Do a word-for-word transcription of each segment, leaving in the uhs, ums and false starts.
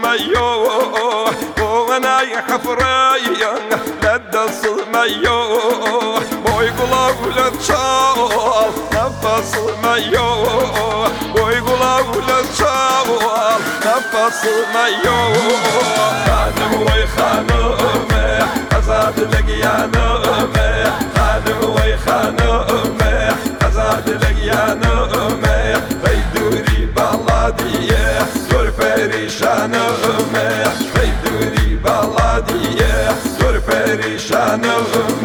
صلميو وانا حفرايا لدى صلميو بوي قلاو لتشاو نفس صلميو بوي قلاو لتشاو نفس صلميو خانم وي خانم أزاد لقيانم خانم وي خانم أزاد لقيانم فيدوري بلادية زور پریشانم فیدوری بلادیه زور پریشانم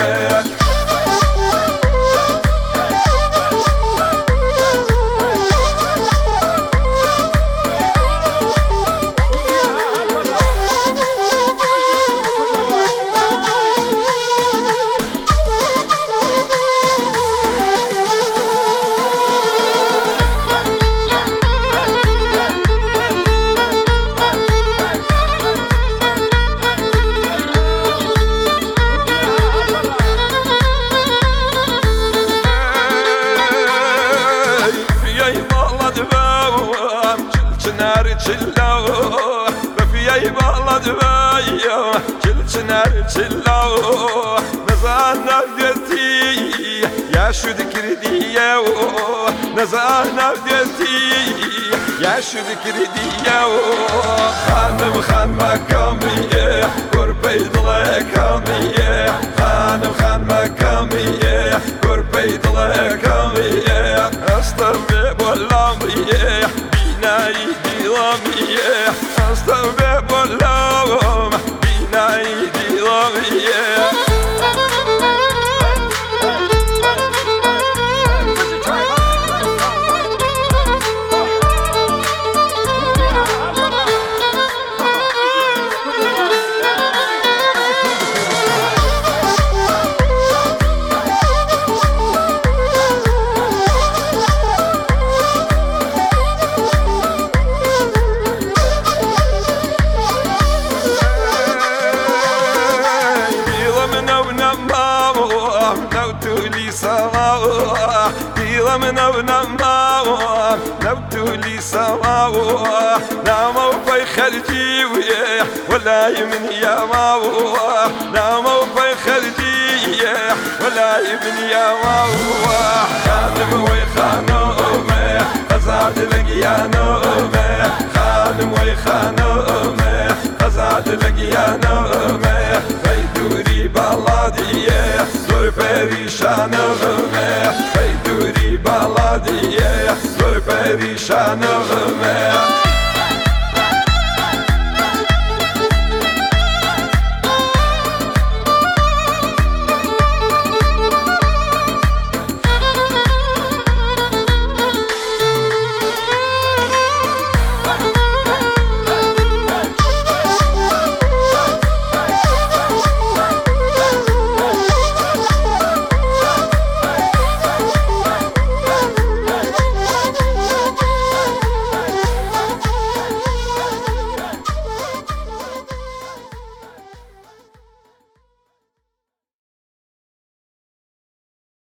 چلاو بفیای بالاد ویا چل چنار چلاو نزان نفدتی یا شد کردیه نزان نفدتی یا شد کردیه خانم خان مکامیه قربی دل کامیه خانم خان مکامیه قربی دل کامیه استوی بولامیه بینایی دیلمیه استوی بولام بینایی دیلمیه ديلا من ونماو نبتولي سماو نامو في خرجي ولا يمن يا ماو نامو في خرجي ولا يمن يا ماو خادم ويخانم قزاد لقيانم خادم ويخانم قزاد لقيانم فيدوري بلادية زور پریشانم فیدوری بلادیه زور پریشانم